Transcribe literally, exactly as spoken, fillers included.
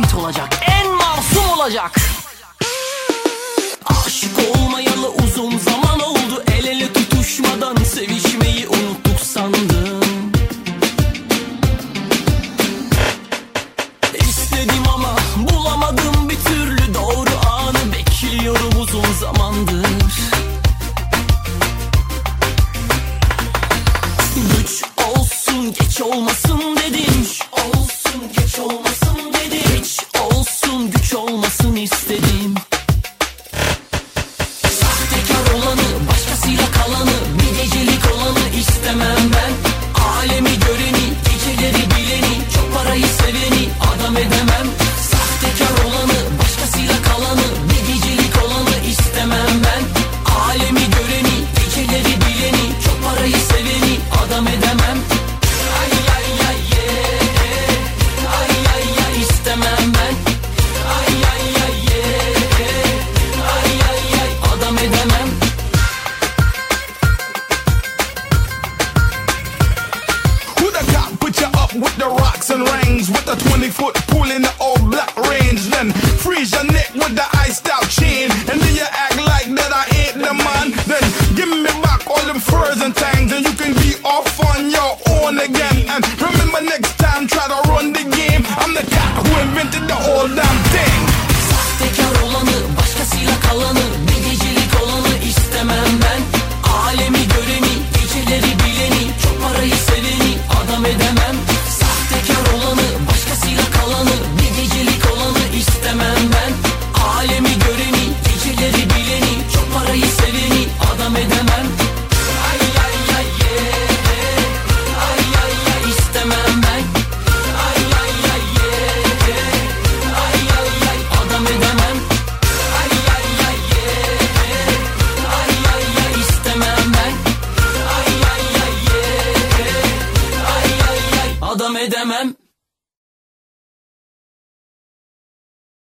net olacak, en masum olacak. Aşık olmayalı uzun zaman oldu, el ele tutuşmadan sevişmeyi unuttuk sandım. İstedim ama bulamadım bir türlü, doğru anı bekliyorum uzun zamandır. Güç olsun geç olmasın dedim, güç olsun geç olmasın dedim, hiç olsun güç olmasın istedim. Sahtekar olanı, başkasıyla kalanı, bir gecelik olanı istemem ben. Alemi göreni, geceleri bileni, çok parayı seveni adam edemem. Sahtekar olanı, başkasıyla kalanı, bir gecelik olanı istemem ben. Alemi göreni, geceleri bileni, çok parayı seveni adam edemem. Ay ay ay yeah, ay ay ay istemem ben. Ay ay ay yeah, ay ay ay adam edemem. Who the cop put you up with the rocks and rings, with the twenty foot pool in the old black range? Then freeze your neck with the iced out chain, and then you act like that I ain't the man. Then give me back all them furs and things, and you can be off on your own again. And remember next time try to run the game, I'm the cat who invented the whole damn thing. Sahtekar olanı, başkasıyla kalanı,